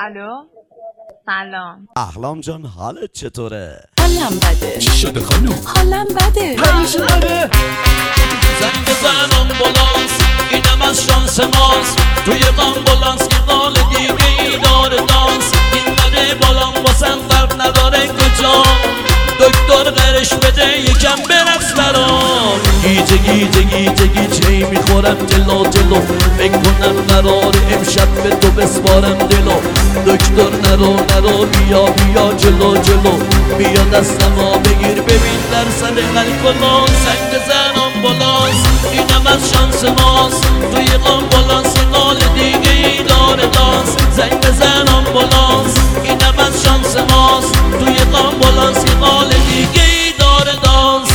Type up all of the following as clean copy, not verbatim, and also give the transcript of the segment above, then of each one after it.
الو سلام. احلام جان حالت چطوره؟ حالم بده. چی شده خانوم؟ حالم بده. همیشه بده. زنگ بزن آمبولانس، اینم از شانس ماست. توی آمبولانس یه قال دیگه ای داره دانس. این بده بالام واسم فرق نداره کجا، دکتر قرش بده یکم برقص برام. گیجه گیجه گیجه گیجه میخورم جلو جلو، فکر کنم قرار امشب به تو بسپارم دلو. دکتر نرو بیا بیا جلو جلو، بیا دستمو بگیر ببین درصد الکلون. زنگ بزن آمبولانس، اینم از شانس ماست. توی آمبولانس یه قال دیگه ای داره دانس. زنگ بزن آمبولانس، اینم از شانس ماست. توی آمبولانس یه قال دیگه ای داره دانس.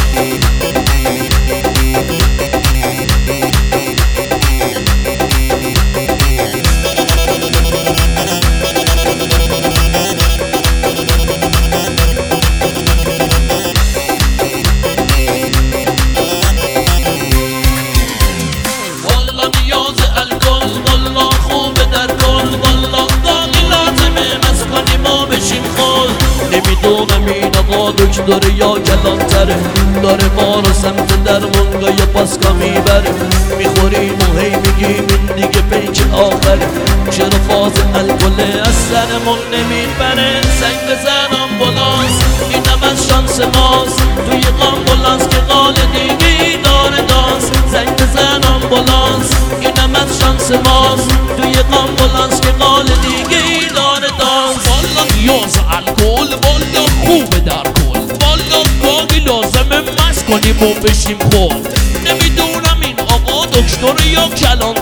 نمیدونم این آقا دکتر یا کلانتره، داره ما رو سمت درمونگاه یا پاسکا میبره. میخوریم و هی میگیم این دیگه پیک آخره، چرا فاز الکل از سرمون نمیبره. زنگ بزن آمبولانس، اینم از شانس ماست. توی آمبولانس که قال دیگه ای داره دانس. زنگ بزن آمبولانس، اینم از شانس ماست. توی آمبولانس که قال دیگه ای داره دانس. والا نیاز الکل، والا خوبه در کل، والا گاهی لازمه مست کنیم و بشیم خود. نمیدونم این آقا دکتر یا کلان